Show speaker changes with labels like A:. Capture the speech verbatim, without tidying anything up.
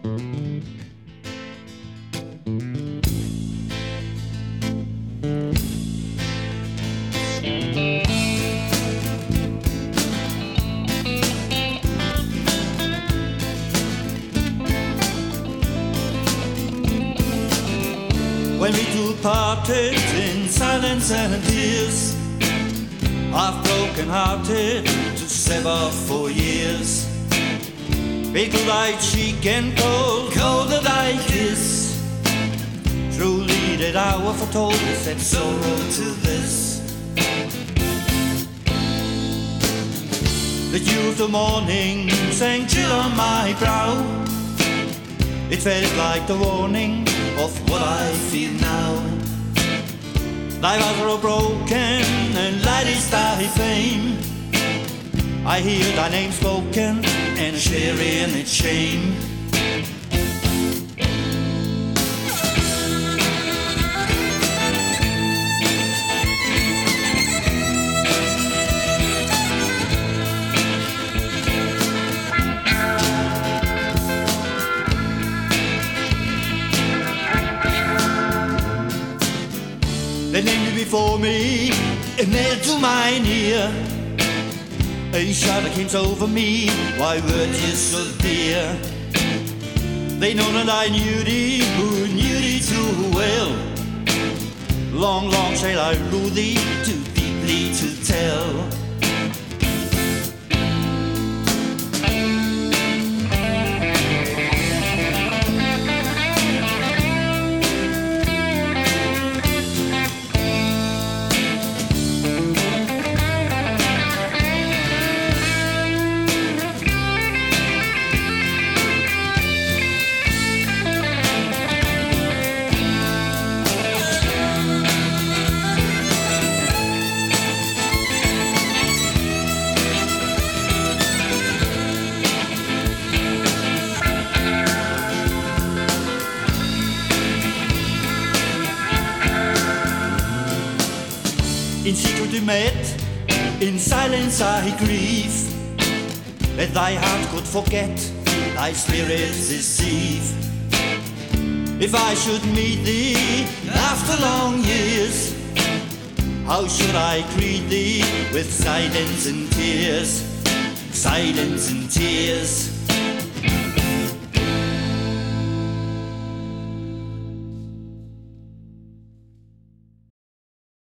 A: When we two parted in silence and tears, half broken hearted to sever for years. Pale light cheek and cold, cold that I kiss. Truly that hour foretold us that sorrow to this. The dew of the morning sank chill on my brow. It felt like the warning of what I feel now. Thy vows are all broken and light is thy fame. I hear thy name spoken and share in its shame. They named you before me and nailed to mine ear. A shudder came over me, why were you so dear? They know that I knew thee, who knew thee too well. Long, long shall I rule thee, too deeply to tell. In secret we met, in silence I grieve, that thy heart could forget, thy spirit deceive. If I should meet thee after long years, how should I greet thee with silence and tears, silence and tears?